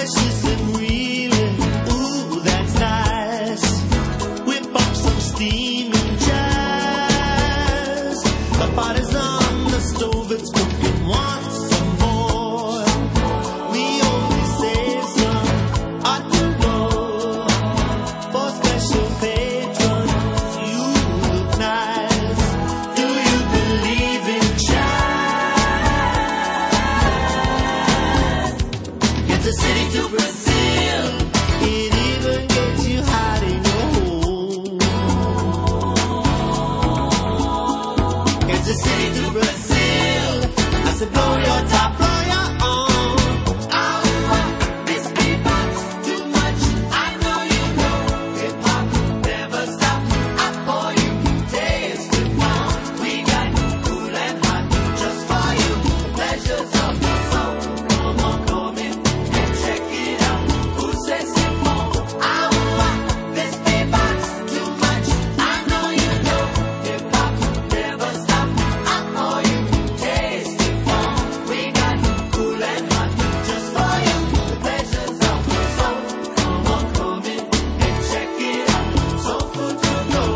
precious and reeling. Ooh, that's nice. Whip up some steam and jazz. The party's on the stove, it's cooking. Want some more? We only save some on the road for special patrons. You look nice. Do you believe in jazz? Get the city to Brazil. It even gets you hot in your home. Get the city to Brazil. I said blow your top, blow your own. Oh, this beatbox too much. I know you know. Hip hop never stop. I pour you taste it now. We got cool and hot just for you. Pleasures of the soul. Come on, come in and check it out. Who says it won't? Oh, this beatbox too much. I know you know. Hip hop never stop. I pour you taste it now. We got cool and hot just for you. Pleasures of the soul. Come on, come in and check it out. So good to know.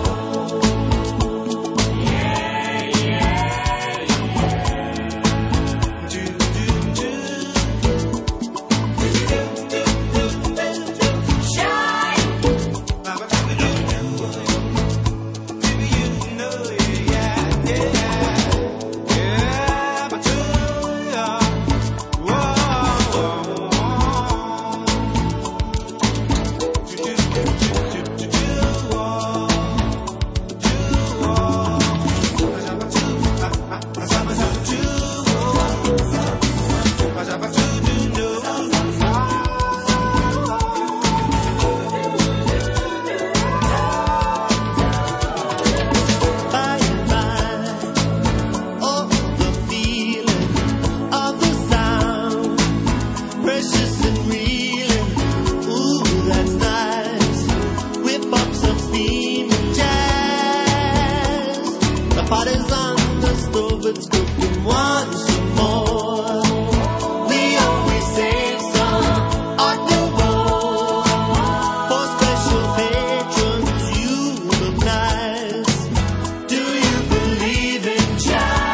By and by, oh, the feeling of the sound, precious and reeling. Ooh, that's nice. Whip up some steam and jazz. The party's on the stove, it's cooking. Want some more? We always save some on the road for special patrons. You look nice. Do you believe in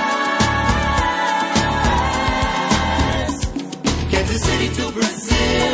jazz? Kansas City to Brazil.